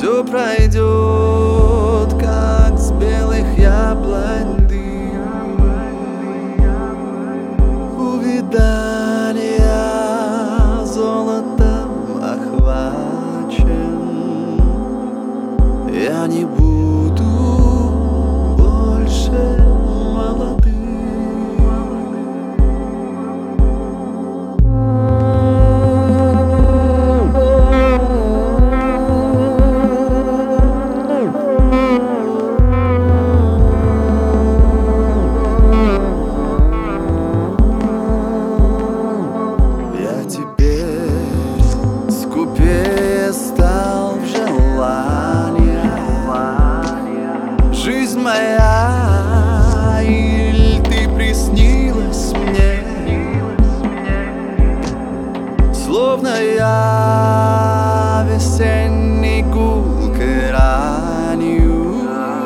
Все пройдет, как с белых яблонь дым. Увидания золотом охвачен. Я не буду больше молодым. Скупее стал в желаниях. Жизнь моя, или ты приснилась мне, словно я весенней гулкой ранью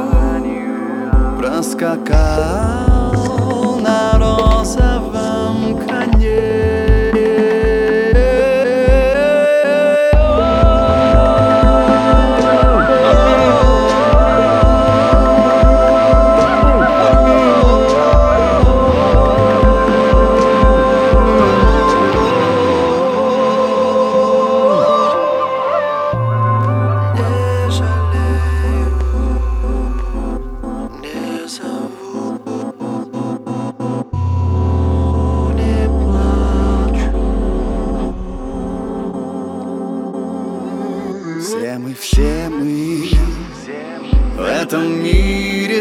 проскакал на розовом коне. Все мы в этом мире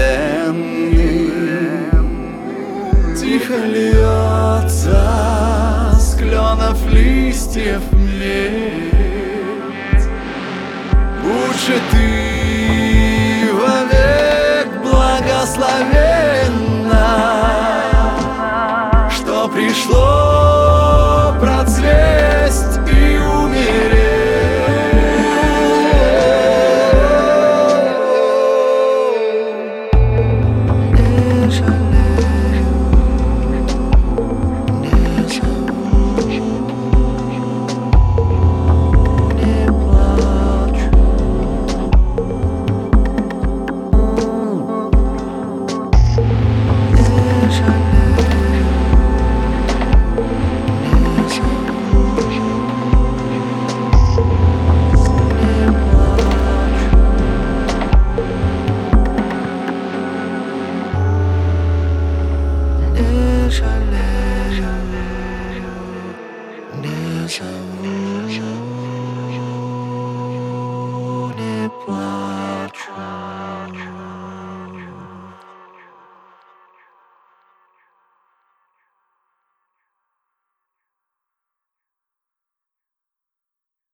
тленным. Тихо льется с кленов листьев медь. Будь же ты